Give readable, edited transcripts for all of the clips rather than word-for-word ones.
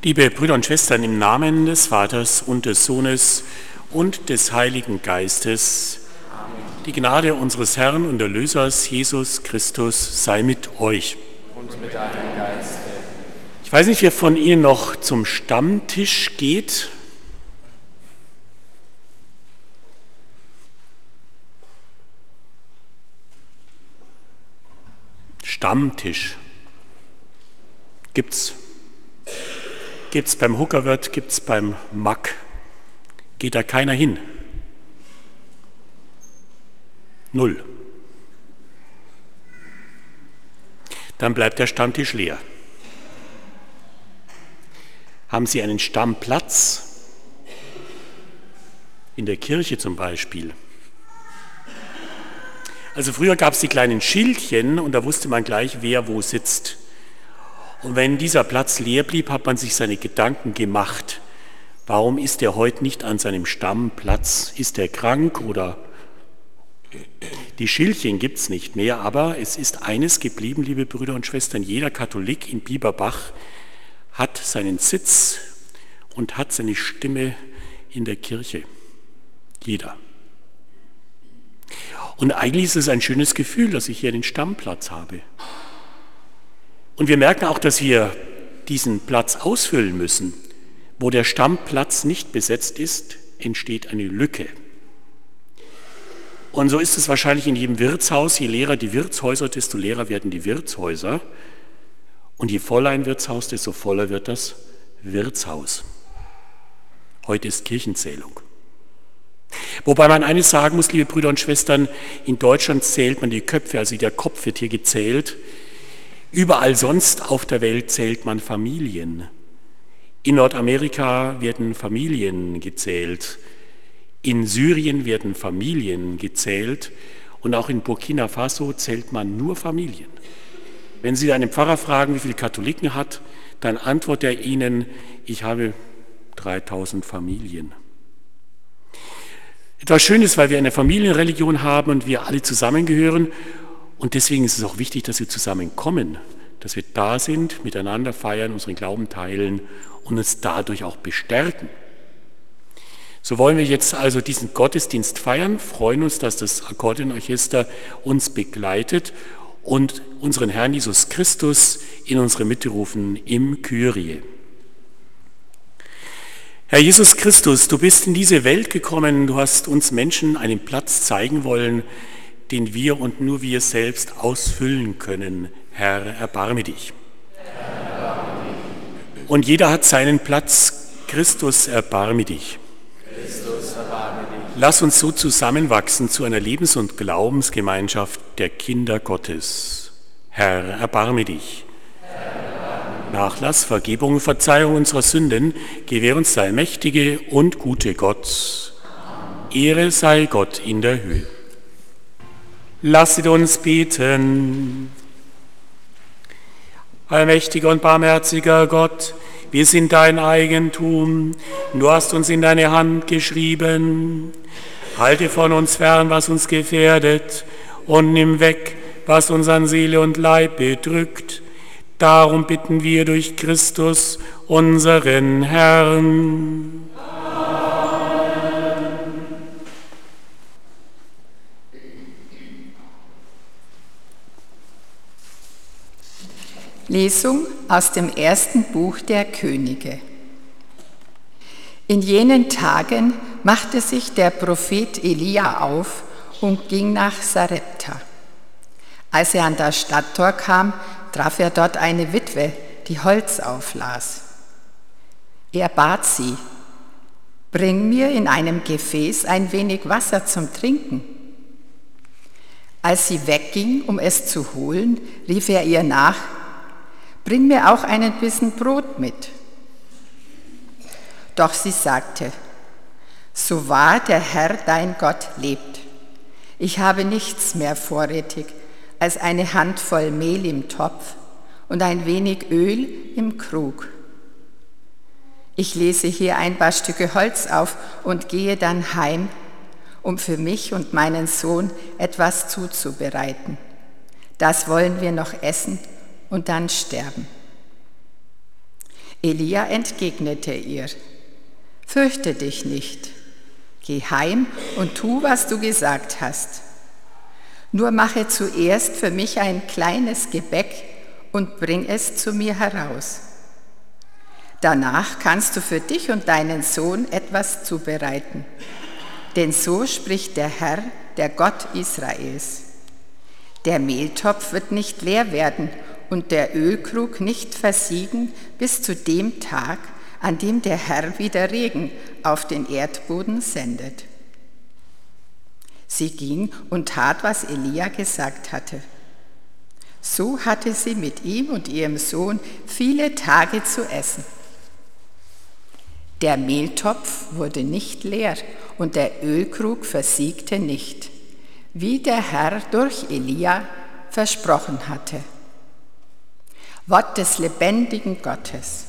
Liebe Brüder und Schwestern, im Namen des Vaters und des Sohnes und des Heiligen Geistes, die Gnade unseres Herrn und Erlösers Jesus Christus sei mit euch. Und mit deinem Geiste. Ich weiß nicht, wer von Ihnen noch zum Stammtisch geht. Stammtisch. Gibt's beim Hookerwirt, gibt's beim Mack. Geht da keiner hin? Null. Dann bleibt der Stammtisch leer. Haben Sie einen Stammplatz? In der Kirche zum Beispiel. Also früher gab es die kleinen Schildchen und da wusste man gleich, wer wo sitzt. Und wenn dieser Platz leer blieb, hat man sich seine Gedanken gemacht. Warum ist er heute nicht an seinem Stammplatz? Ist er krank oder? Die Schildchen gibt es nicht mehr, aber es ist eines geblieben, liebe Brüder und Schwestern. Jeder Katholik in Bieberbach hat seinen Sitz und hat seine Stimme in der Kirche. Jeder. Und eigentlich ist es ein schönes Gefühl, dass ich hier den Stammplatz habe. Und wir merken auch, dass wir diesen Platz ausfüllen müssen. Wo der Stammplatz nicht besetzt ist, entsteht eine Lücke. Und so ist es wahrscheinlich in jedem Wirtshaus. Je leerer die Wirtshäuser, desto leerer werden die Wirtshäuser. Und je voller ein Wirtshaus, desto voller wird das Wirtshaus. Heute ist Kirchenzählung. Wobei man eines sagen muss, liebe Brüder und Schwestern, in Deutschland zählt man die Köpfe, also der Kopf wird hier gezählt. Überall sonst auf der Welt zählt man Familien. In Nordamerika werden Familien gezählt. In Syrien werden Familien gezählt. Und auch in Burkina Faso zählt man nur Familien. Wenn Sie einen Pfarrer fragen, wie viele Katholiken er hat, dann antwortet er Ihnen, ich habe 3000 Familien. Etwas Schönes, weil wir eine Familienreligion haben und wir alle zusammengehören. Und deswegen ist es auch wichtig, dass wir zusammenkommen, dass wir da sind, miteinander feiern, unseren Glauben teilen und uns dadurch auch bestärken. So wollen wir jetzt also diesen Gottesdienst feiern, freuen uns, dass das Akkordeonorchester uns begleitet und unseren Herrn Jesus Christus in unsere Mitte rufen im Kyrie. Herr Jesus Christus, du bist in diese Welt gekommen, du hast uns Menschen einen Platz zeigen wollen, den wir und nur wir selbst ausfüllen können. Herr, erbarme dich. Und jeder hat seinen Platz. Christus, erbarme dich. Christus, erbarme dich. Lass uns so zusammenwachsen zu einer Lebens- und Glaubensgemeinschaft der Kinder Gottes. Herr, erbarme dich. Nachlass, Vergebung und Verzeihung unserer Sünden, gewähr uns der mächtige und gute Gott. Ehre sei Gott in der Höhe. Lasset uns beten. Allmächtiger und barmherziger Gott, wir sind dein Eigentum. Du hast uns in deine Hand geschrieben. Halte von uns fern, was uns gefährdet, und nimm weg, was uns an Seele und Leib bedrückt. Darum bitten wir durch Christus, unseren Herrn. Lesung aus dem ersten Buch der Könige. In jenen Tagen machte sich der Prophet Elia auf und ging nach Sarepta. Als er an das Stadttor kam, traf er dort eine Witwe, die Holz auflas. Er bat sie, bring mir in einem Gefäß ein wenig Wasser zum Trinken. Als sie wegging, um es zu holen, rief er ihr nach, bring mir auch einen Bissen Brot mit. Doch sie sagte, so wahr der Herr dein Gott lebt, ich habe nichts mehr vorrätig als eine Handvoll Mehl im Topf und ein wenig Öl im Krug. Ich lese hier ein paar Stücke Holz auf und gehe dann heim, um für mich und meinen Sohn etwas zuzubereiten. Das wollen wir noch essen und dann sterben. Elia entgegnete ihr: Fürchte dich nicht, geh heim und tu, was du gesagt hast. Nur mache zuerst für mich ein kleines Gebäck und bring es zu mir heraus. Danach kannst du für dich und deinen Sohn etwas zubereiten. Denn so spricht der Herr, der Gott Israels: Der Mehltopf wird nicht leer werden und der Ölkrug nicht versiegen bis zu dem Tag, an dem der Herr wieder Regen auf den Erdboden sendet. Sie ging und tat, was Elia gesagt hatte. So hatte sie mit ihm und ihrem Sohn viele Tage zu essen. Der Mehltopf wurde nicht leer und der Ölkrug versiegte nicht, wie der Herr durch Elia versprochen hatte. Wort des lebendigen Gottes.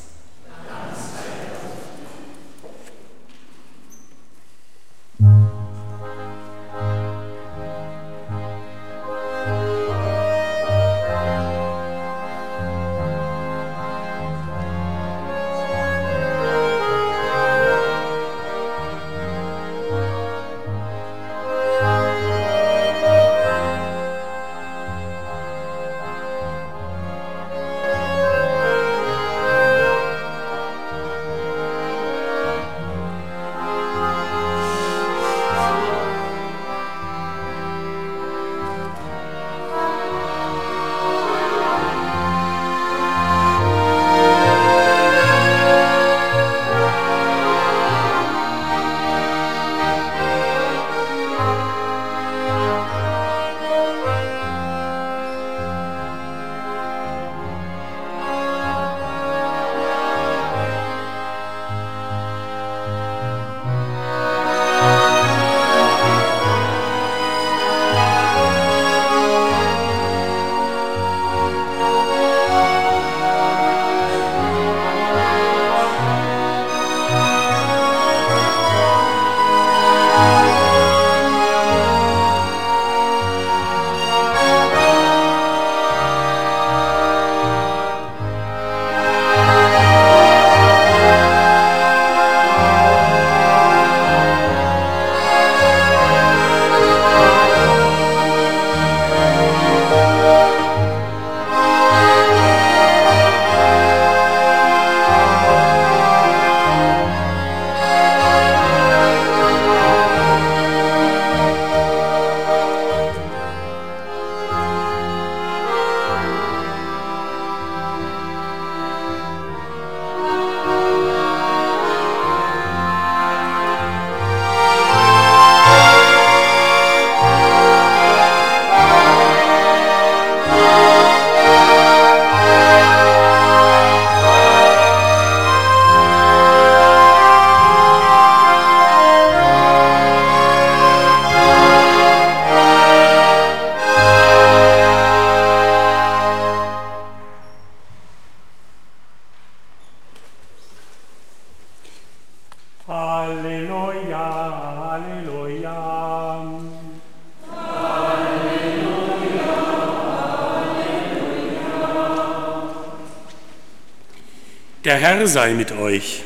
Der Herr sei mit euch.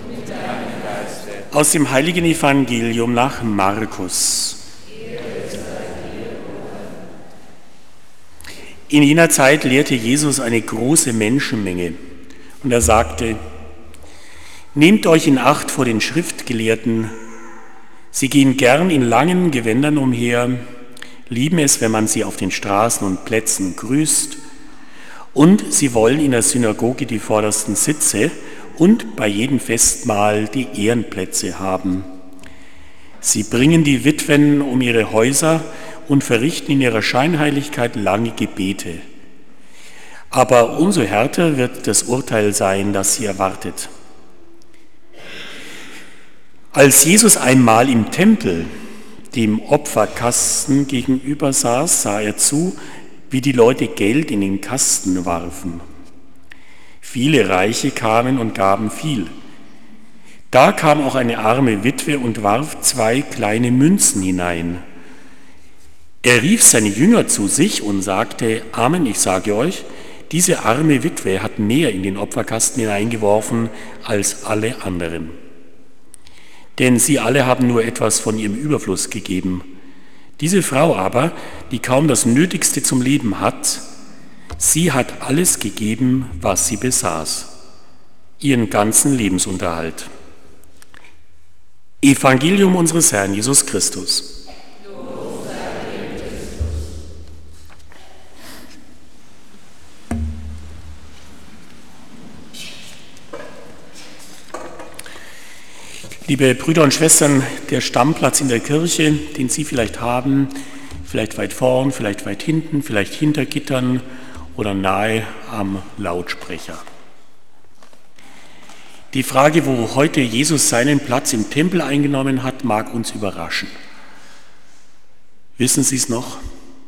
Aus dem heiligen Evangelium nach Markus. In jener Zeit lehrte Jesus eine große Menschenmenge und er sagte: Nehmt euch in Acht vor den Schriftgelehrten. Sie gehen gern in langen Gewändern umher, lieben es, wenn man sie auf den Straßen und Plätzen grüßt, und sie wollen in der Synagoge die vordersten Sitze und bei jedem Festmahl die Ehrenplätze haben. Sie bringen die Witwen um ihre Häuser und verrichten in ihrer Scheinheiligkeit lange Gebete. Aber umso härter wird das Urteil sein, das sie erwartet. Als Jesus einmal im Tempel dem Opferkasten gegenüber saß, sah er zu, wie die Leute Geld in den Kasten warfen. Viele Reiche kamen und gaben viel. Da kam auch eine arme Witwe und warf 2 kleine Münzen hinein. Er rief seine Jünger zu sich und sagte: Amen, ich sage euch, Diese arme Witwe hat mehr in den Opferkasten hineingeworfen als alle anderen. Denn sie alle haben nur etwas von ihrem Überfluss gegeben. Diese Frau aber, die kaum das Nötigste zum Leben hat, sie hat alles gegeben, was sie besaß, ihren ganzen Lebensunterhalt. Evangelium unseres Herrn Jesus Christus. Liebe Brüder und Schwestern, der Stammplatz in der Kirche, den Sie vielleicht haben, vielleicht weit vorn, vielleicht weit hinten, vielleicht hinter Gittern oder nahe am Lautsprecher. Die Frage, wo heute Jesus seinen Platz im Tempel eingenommen hat, mag uns überraschen. Wissen Sie es noch?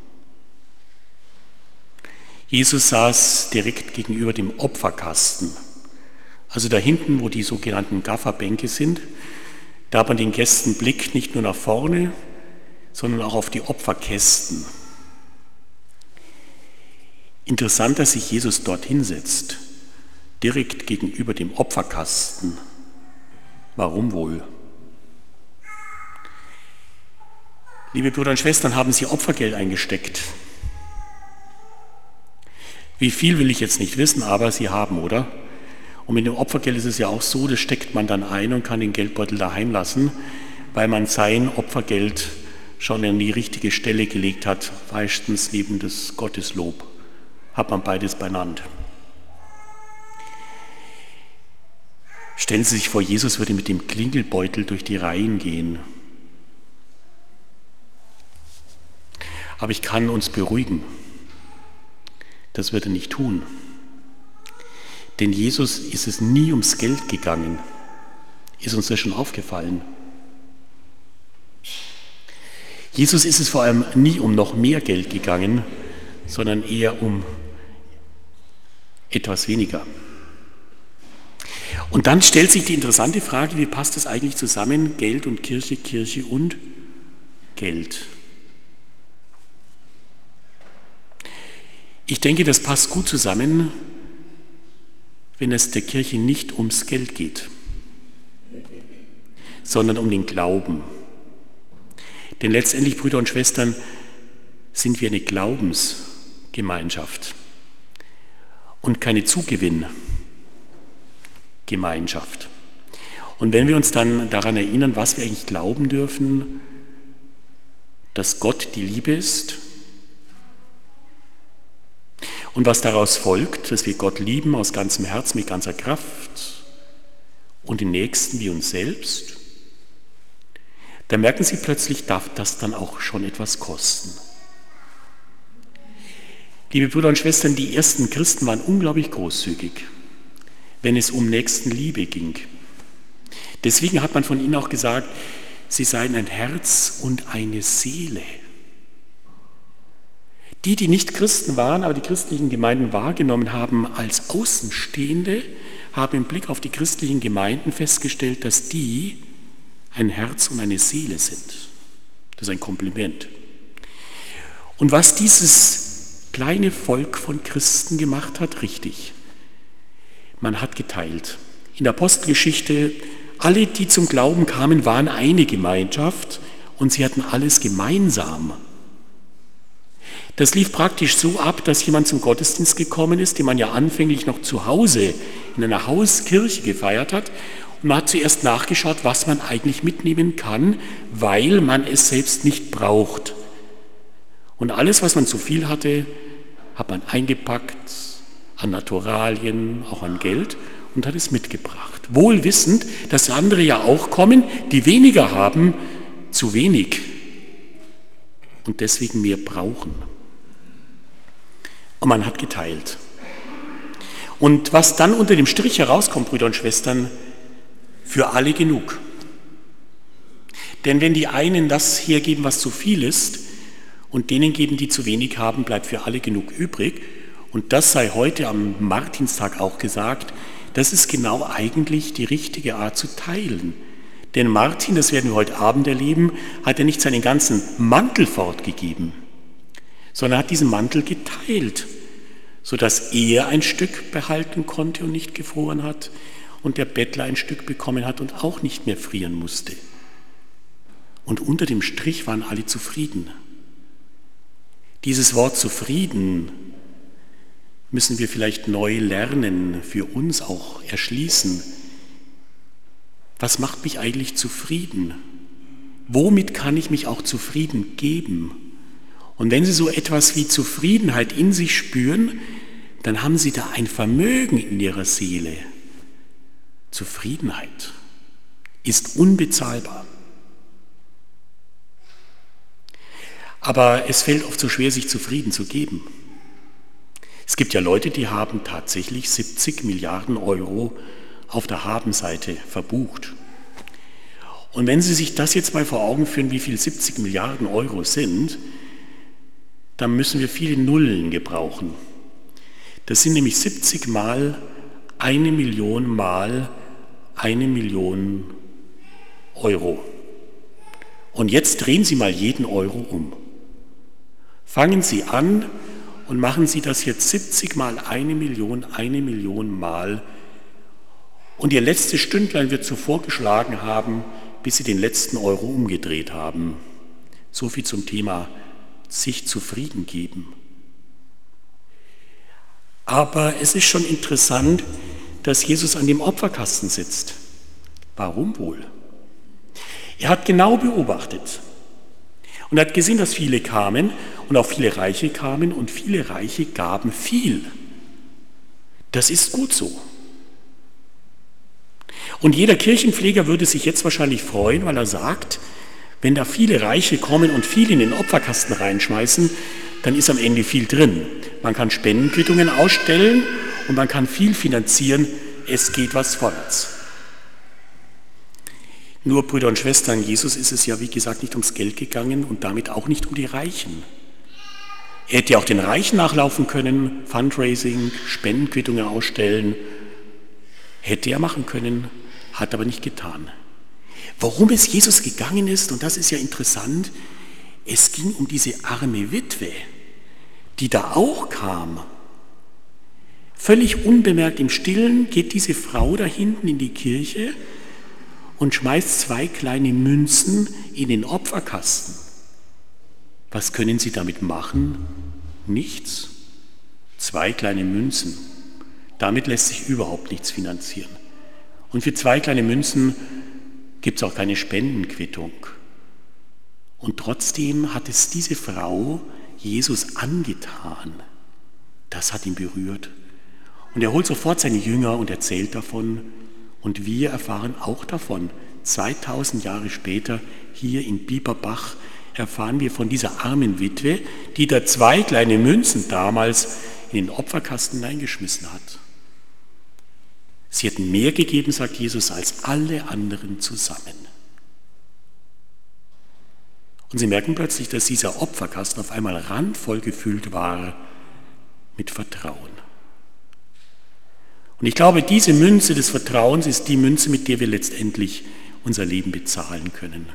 Jesus saß direkt gegenüber dem Opferkasten. Also da hinten, wo die sogenannten Gafferbänke sind, da hat man den Gästenblick nicht nur nach vorne, sondern auch auf die Opferkästen. Interessant, dass sich Jesus dort hinsetzt, direkt gegenüber dem Opferkasten. Warum wohl? Liebe Brüder und Schwestern, haben Sie Opfergeld eingesteckt? Wie viel will ich jetzt nicht wissen, aber Sie haben, oder? Und mit dem Opfergeld ist es ja auch so, das steckt man dann ein und kann den Geldbeutel daheim lassen, weil man sein Opfergeld schon an die richtige Stelle gelegt hat, meistens neben das Gotteslob. Hat man beides beieinander. Stellen Sie sich vor, Jesus würde mit dem Klingelbeutel durch die Reihen gehen. Aber ich kann uns beruhigen, das wird er nicht tun. Denn Jesus ist es nie ums Geld gegangen. Ist uns das schon aufgefallen? Jesus ist es vor allem nie um noch mehr Geld gegangen, sondern eher um etwas weniger. Und dann stellt sich die interessante Frage, wie passt das eigentlich zusammen, Geld und Kirche, Kirche und Geld? Ich denke, das passt gut zusammen, wenn es der Kirche nicht ums Geld geht, sondern um den Glauben. Denn letztendlich, Brüder und Schwestern, sind wir eine Glaubensgemeinschaft und keine Zugewinngemeinschaft. Und wenn wir uns dann daran erinnern, was wir eigentlich glauben dürfen, dass Gott die Liebe ist, und was daraus folgt, dass wir Gott lieben aus ganzem Herz, mit ganzer Kraft und den Nächsten wie uns selbst, dann merken Sie plötzlich, darf das dann auch schon etwas kosten. Liebe Brüder und Schwestern, die ersten Christen waren unglaublich großzügig, wenn es um Nächstenliebe ging. Deswegen hat man von ihnen auch gesagt, sie seien ein Herz und eine Seele. Die nicht Christen waren, aber die christlichen Gemeinden wahrgenommen haben als Außenstehende, haben im Blick auf die christlichen Gemeinden festgestellt, dass die ein Herz und eine Seele sind. Das ist ein Kompliment. Und was dieses kleine Volk von Christen gemacht hat, richtig. Man hat geteilt. In der Apostelgeschichte, alle, die zum Glauben kamen, waren eine Gemeinschaft und sie hatten alles gemeinsam. Das lief praktisch so ab, dass jemand zum Gottesdienst gekommen ist, den man ja anfänglich noch zu Hause in einer Hauskirche gefeiert hat. Und man hat zuerst nachgeschaut, was man eigentlich mitnehmen kann, weil man es selbst nicht braucht. Und alles, was man zu viel hatte, hat man eingepackt an Naturalien, auch an Geld und hat es mitgebracht. Wohl wissend, dass andere ja auch kommen, die weniger haben, zu wenig und deswegen mehr brauchen. Und man hat geteilt. Und was dann unter dem Strich herauskommt, Brüder und Schwestern, für alle genug. Denn wenn die einen das hergeben, was zu viel ist, und denen geben, die zu wenig haben, bleibt für alle genug übrig. Und das sei heute am Martinstag auch gesagt, das ist genau eigentlich die richtige Art zu teilen. Denn Martin, das werden wir heute Abend erleben, hat ja nicht seinen ganzen Mantel fortgegeben, sondern hat diesen Mantel geteilt, sodass er ein Stück behalten konnte und nicht gefroren hat und der Bettler ein Stück bekommen hat und auch nicht mehr frieren musste. Und unter dem Strich waren alle zufrieden. Dieses Wort zufrieden müssen wir vielleicht neu lernen, für uns auch erschließen. Was macht mich eigentlich zufrieden? Womit kann ich mich auch zufrieden geben? Und wenn Sie so etwas wie Zufriedenheit in sich spüren, dann haben Sie da ein Vermögen in Ihrer Seele. Zufriedenheit ist unbezahlbar. Aber es fällt oft so schwer, sich zufrieden zu geben. Es gibt ja Leute, die haben tatsächlich 70 Milliarden Euro auf der Habenseite verbucht. Und wenn Sie sich das jetzt mal vor Augen führen, wie viel 70 Milliarden Euro sind, dann müssen wir viele Nullen gebrauchen. Das sind nämlich 70 mal 1 Million mal 1 Million Euro. Und jetzt drehen Sie mal jeden Euro um. Fangen Sie an und machen Sie das jetzt 70 mal 1 Million mal. Und Ihr letztes Stündlein wird zuvor geschlagen haben, bis Sie den letzten Euro umgedreht haben. So viel zum Thema sich zufrieden geben. Aber es ist schon interessant, dass Jesus an dem Opferkasten sitzt. Warum wohl? Er hat genau beobachtet und hat gesehen, dass viele kamen und auch viele Reiche kamen und viele Reiche gaben viel. Das ist gut so. Und jeder Kirchenpfleger würde sich jetzt wahrscheinlich freuen, weil er sagt, wenn da viele Reiche kommen und viel in den Opferkasten reinschmeißen, dann ist am Ende viel drin. Man kann Spendenquittungen ausstellen und man kann viel finanzieren. Es geht was vorwärts. Nur, Brüder und Schwestern, Jesus ist es ja, wie gesagt, nicht ums Geld gegangen und damit auch nicht um die Reichen. Er hätte ja auch den Reichen nachlaufen können, Fundraising, Spendenquittungen ausstellen. Hätte er machen können, hat aber nicht getan. Worum es Jesus gegangen ist, und das ist ja interessant, es ging um diese arme Witwe, die da auch kam. Völlig unbemerkt im Stillen geht diese Frau da hinten in die Kirche und schmeißt 2 kleine Münzen in den Opferkasten. Was können Sie damit machen? Nichts. 2 kleine Münzen. Damit lässt sich überhaupt nichts finanzieren. Und für 2 kleine Münzen gibt es auch keine Spendenquittung. Und trotzdem hat es diese Frau Jesus angetan. Das hat ihn berührt. Und er holt sofort seine Jünger und erzählt davon. Und wir erfahren auch davon. 2000 Jahre später, hier in Bieberbach, erfahren wir von dieser armen Witwe, die da 2 kleine Münzen damals in den Opferkasten hineingeschmissen hat. Sie hätten mehr gegeben, sagt Jesus, als alle anderen zusammen. Und sie merken plötzlich, dass dieser Opferkasten auf einmal randvoll gefüllt war mit Vertrauen. Und ich glaube, diese Münze des Vertrauens ist die Münze, mit der wir letztendlich unser Leben bezahlen können.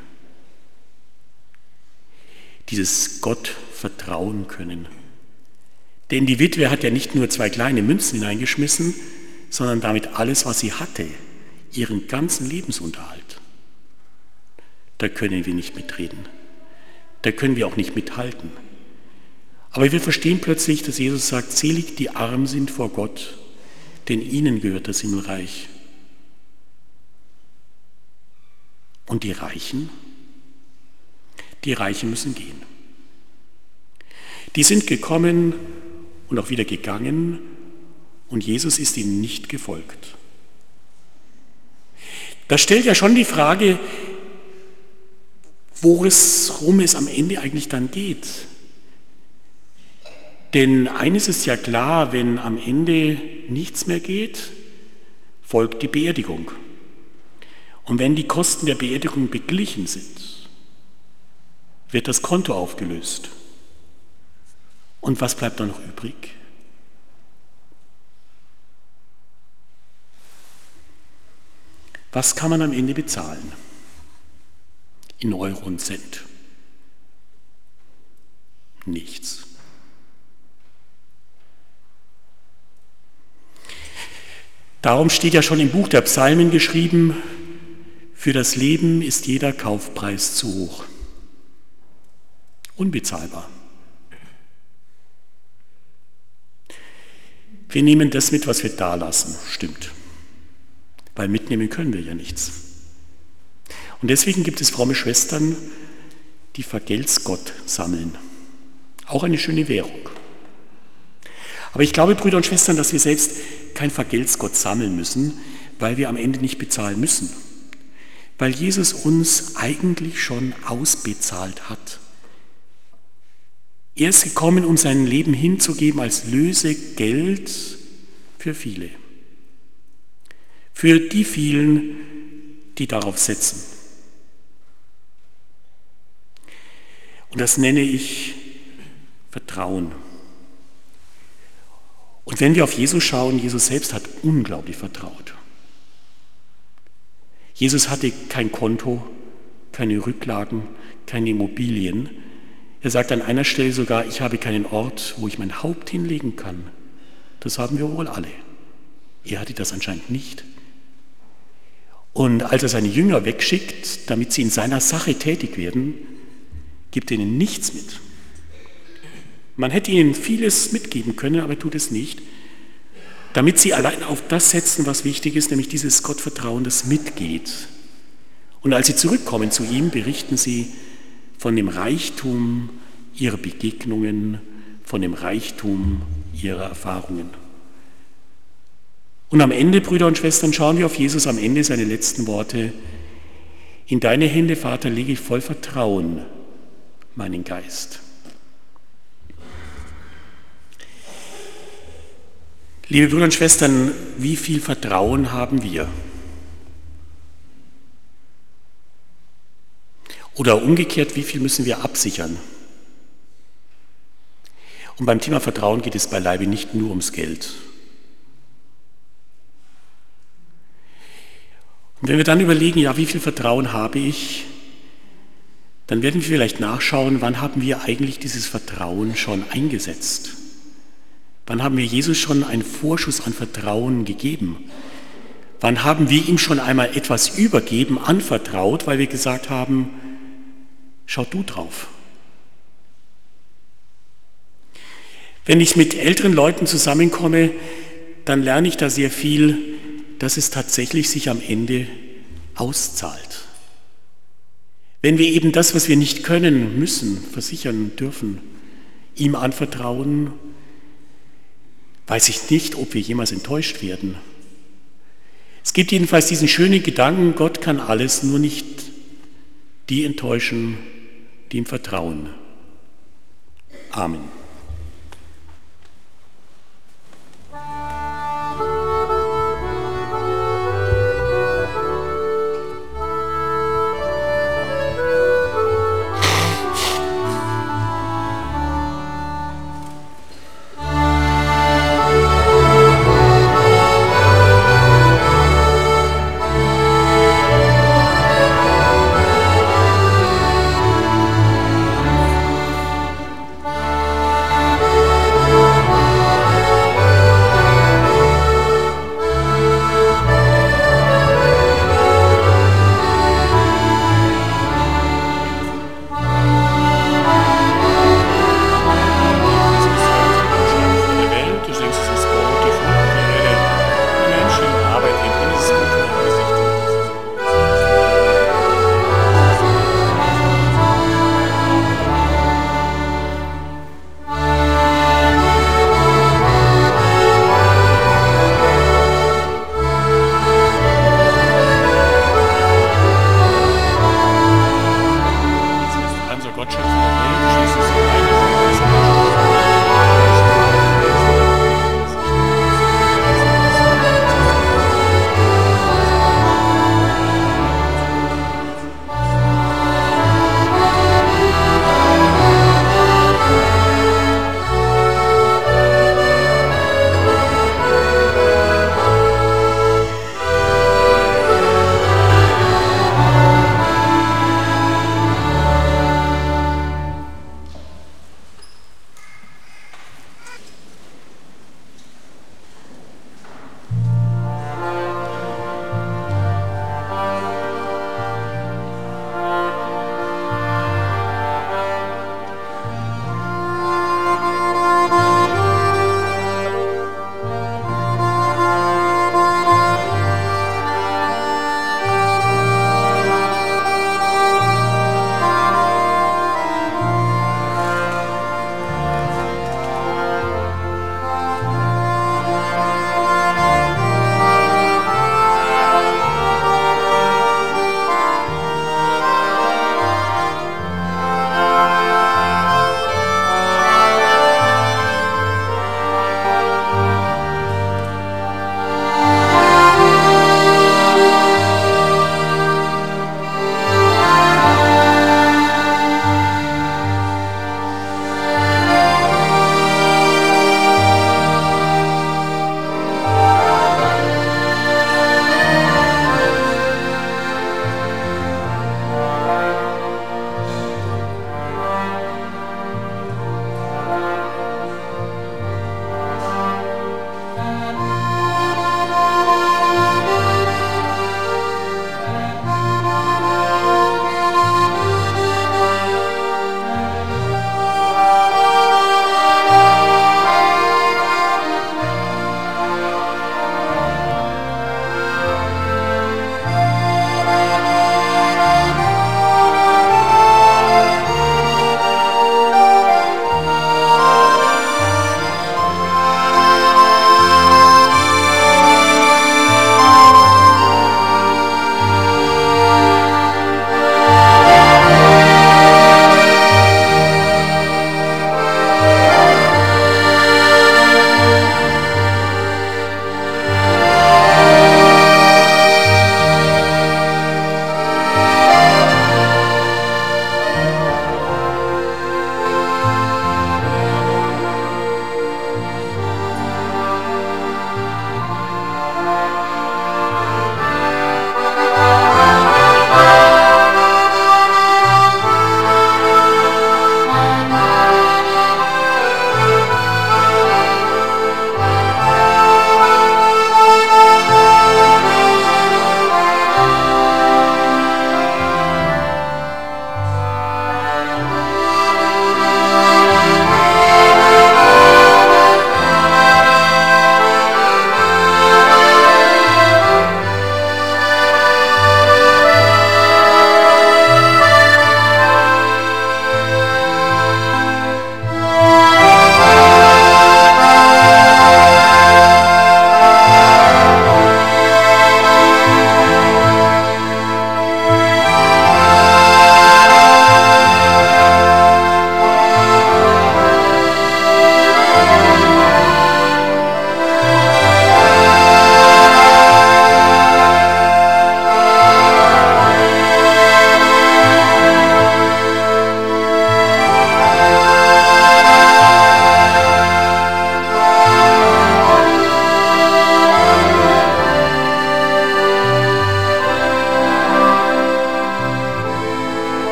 Dieses Gott vertrauen können. Denn die Witwe hat ja nicht nur 2 kleine Münzen hineingeschmissen, sondern damit alles, was sie hatte, ihren ganzen Lebensunterhalt. Da können wir nicht mitreden. Da können wir auch nicht mithalten. Aber wir verstehen plötzlich, dass Jesus sagt, selig die arm sind vor Gott, denn ihnen gehört das Himmelreich. Und die Reichen? Die Reichen müssen gehen. Die sind gekommen und auch wieder gegangen und Jesus ist ihnen nicht gefolgt. Das stellt ja schon die Frage, worum es am Ende eigentlich dann geht. Denn eines ist ja klar, wenn am Ende nichts mehr geht, folgt die Beerdigung. Und wenn die Kosten der Beerdigung beglichen sind, wird das Konto aufgelöst. Und was bleibt dann noch übrig? Was kann man am Ende bezahlen? In Euro und Cent. Nichts. Darum steht ja schon im Buch der Psalmen geschrieben, für das Leben ist jeder Kaufpreis zu hoch. Unbezahlbar. Wir nehmen das mit, was wir da lassen, stimmt. Weil mitnehmen können wir ja nichts. Und deswegen gibt es fromme Schwestern, die Vergelt's-Gott sammeln. Auch eine schöne Währung. Aber ich glaube, Brüder und Schwestern, dass wir selbst kein Vergelt's-Gott sammeln müssen, weil wir am Ende nicht bezahlen müssen. Weil Jesus uns eigentlich schon ausbezahlt hat. Er ist gekommen, um sein Leben hinzugeben als Lösegeld für viele. Für die vielen, die darauf setzen. Und das nenne ich Vertrauen. Und wenn wir auf Jesus schauen, Jesus selbst hat unglaublich vertraut. Jesus hatte kein Konto, keine Rücklagen, keine Immobilien. Er sagt an einer Stelle sogar, ich habe keinen Ort, wo ich mein Haupt hinlegen kann. Das haben wir wohl alle. Er hatte das anscheinend nicht. Und als er seine Jünger wegschickt, damit sie in seiner Sache tätig werden, gibt er ihnen nichts mit. Man hätte ihnen vieles mitgeben können, aber er tut es nicht, damit sie allein auf das setzen, was wichtig ist, nämlich dieses Gottvertrauen, das mitgeht. Und als sie zurückkommen zu ihm, berichten sie von dem Reichtum ihrer Begegnungen, von dem Reichtum ihrer Erfahrungen. Und am Ende, Brüder und Schwestern, schauen wir auf Jesus am Ende seine letzten Worte. In deine Hände, Vater, lege ich voll Vertrauen meinen Geist. Liebe Brüder und Schwestern, wie viel Vertrauen haben wir? Oder umgekehrt, wie viel müssen wir absichern? Und beim Thema Vertrauen geht es beileibe nicht nur ums Geld. Und wenn wir dann überlegen, ja, wie viel Vertrauen habe ich, dann werden wir vielleicht nachschauen, wann haben wir eigentlich dieses Vertrauen schon eingesetzt? Wann haben wir Jesus schon einen Vorschuss an Vertrauen gegeben? Wann haben wir ihm schon einmal etwas übergeben, anvertraut, weil wir gesagt haben, schau du drauf. Wenn ich mit älteren Leuten zusammenkomme, dann lerne ich da sehr viel, dass es tatsächlich sich am Ende auszahlt. Wenn wir eben das, was wir nicht können, müssen, versichern dürfen, ihm anvertrauen, weiß ich nicht, ob wir jemals enttäuscht werden. Es gibt jedenfalls diesen schönen Gedanken, Gott kann alles, nur nicht die enttäuschen, die ihm vertrauen. Amen.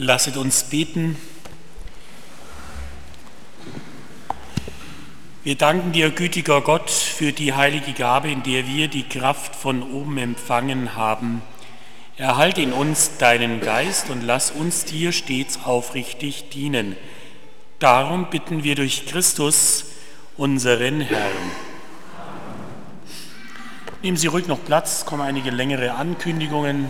Lasset uns beten. Wir danken dir, gütiger Gott, für die heilige Gabe, in der wir die Kraft von oben empfangen haben. Erhalte in uns deinen Geist und lass uns dir stets aufrichtig dienen. Darum bitten wir durch Christus, unseren Herrn. Nehmen Sie ruhig noch Platz, es kommen einige längere Ankündigungen.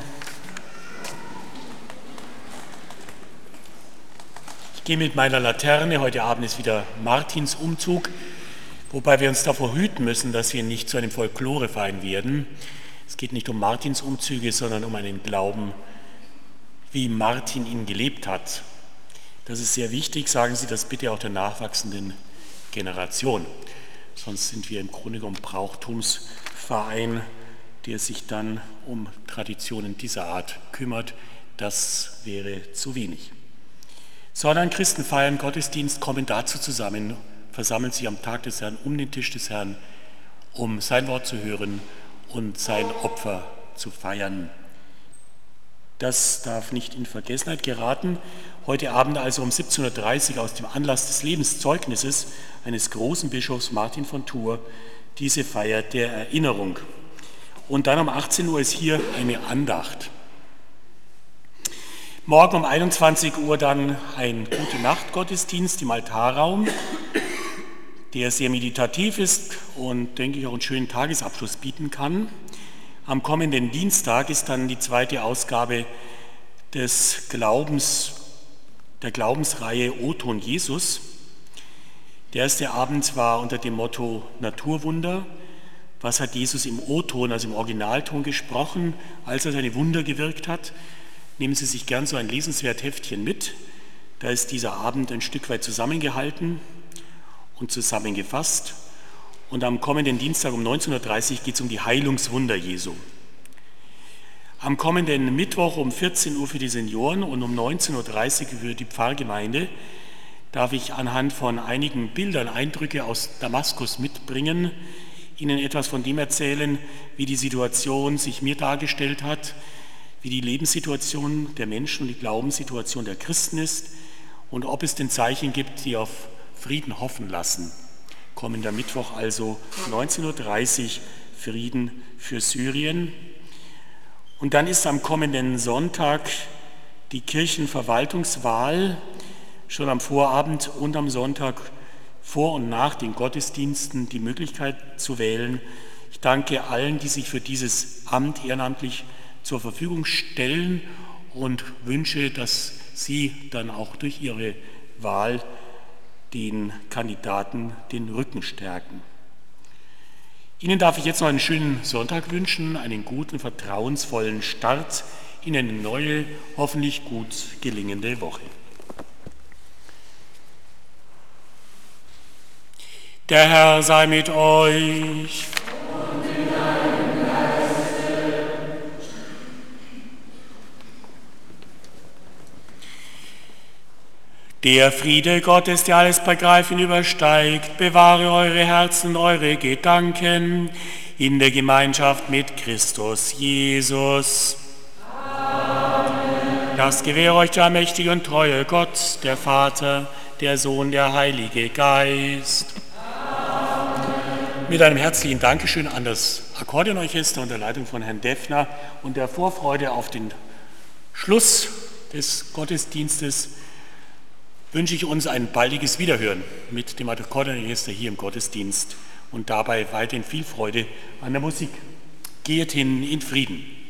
Ich gehe mit meiner Laterne, heute Abend ist wieder Martinsumzug, wobei wir uns davor hüten müssen, dass wir nicht zu einem Folkloreverein werden. Es geht nicht um Martinsumzüge, sondern um einen Glauben, wie Martin ihn gelebt hat. Das ist sehr wichtig, sagen Sie das bitte auch der nachwachsenden Generation. Sonst sind wir im Grunde genommen Brauchtumsverein, der sich dann um Traditionen dieser Art kümmert. Das wäre zu wenig. Sondern Christen feiern Gottesdienst, kommen dazu zusammen, versammeln sich am Tag des Herrn um den Tisch des Herrn, um sein Wort zu hören und sein Opfer zu feiern. Das darf nicht in Vergessenheit geraten. Heute Abend also um 17.30 Uhr aus dem Anlass des Lebenszeugnisses eines großen Bischofs Martin von Tours diese Feier der Erinnerung. Und dann um 18 Uhr ist hier eine Andacht. Morgen um 21 Uhr dann ein Gute-Nacht-Gottesdienst im Altarraum, der sehr meditativ ist und, denke ich, auch einen schönen Tagesabschluss bieten kann. Am kommenden Dienstag ist dann die zweite Ausgabe der Glaubensreihe O-Ton Jesus. Der erste Abend war unter dem Motto Naturwunder. Was hat Jesus im O-Ton, also im Originalton gesprochen, als er seine Wunder gewirkt hat? Nehmen Sie sich gern so ein lesenswert Heftchen mit. Da ist dieser Abend ein Stück weit zusammengehalten und zusammengefasst. Und am kommenden Dienstag um 19.30 Uhr geht es um die Heilungswunder Jesu. Am kommenden Mittwoch um 14 Uhr für die Senioren und um 19.30 Uhr für die Pfarrgemeinde darf ich anhand von einigen Bildern Eindrücke aus Damaskus mitbringen, Ihnen etwas von dem erzählen, wie die Situation sich mir dargestellt hat, wie die Lebenssituation der Menschen und die Glaubenssituation der Christen ist und ob es denn Zeichen gibt, die auf Frieden hoffen lassen. Kommender Mittwoch also 19.30 Uhr Frieden für Syrien. Und dann ist am kommenden Sonntag die Kirchenverwaltungswahl, schon am Vorabend und am Sonntag vor und nach den Gottesdiensten die Möglichkeit zu wählen. Ich danke allen, die sich für dieses Amt ehrenamtlich zur Verfügung stellen und wünsche, dass Sie dann auch durch Ihre Wahl den Kandidaten den Rücken stärken. Ihnen darf ich jetzt noch einen schönen Sonntag wünschen, einen guten, vertrauensvollen Start in eine neue, hoffentlich gut gelingende Woche. Der Herr sei mit euch. Der Friede Gottes, der alles Begreifen übersteigt, bewahre eure Herzen und eure Gedanken in der Gemeinschaft mit Christus Jesus. Amen. Das gewähre euch der allmächtige und treue Gott, der Vater, der Sohn, der Heilige Geist. Amen. Mit einem herzlichen Dankeschön an das Akkordeonorchester unter Leitung von Herrn Deffner und der Vorfreude auf den Schluss des Gottesdienstes wünsche ich uns ein baldiges Wiederhören mit dem Akkordeonorchester hier im Gottesdienst und dabei weiterhin viel Freude an der Musik. Geht hin in Frieden.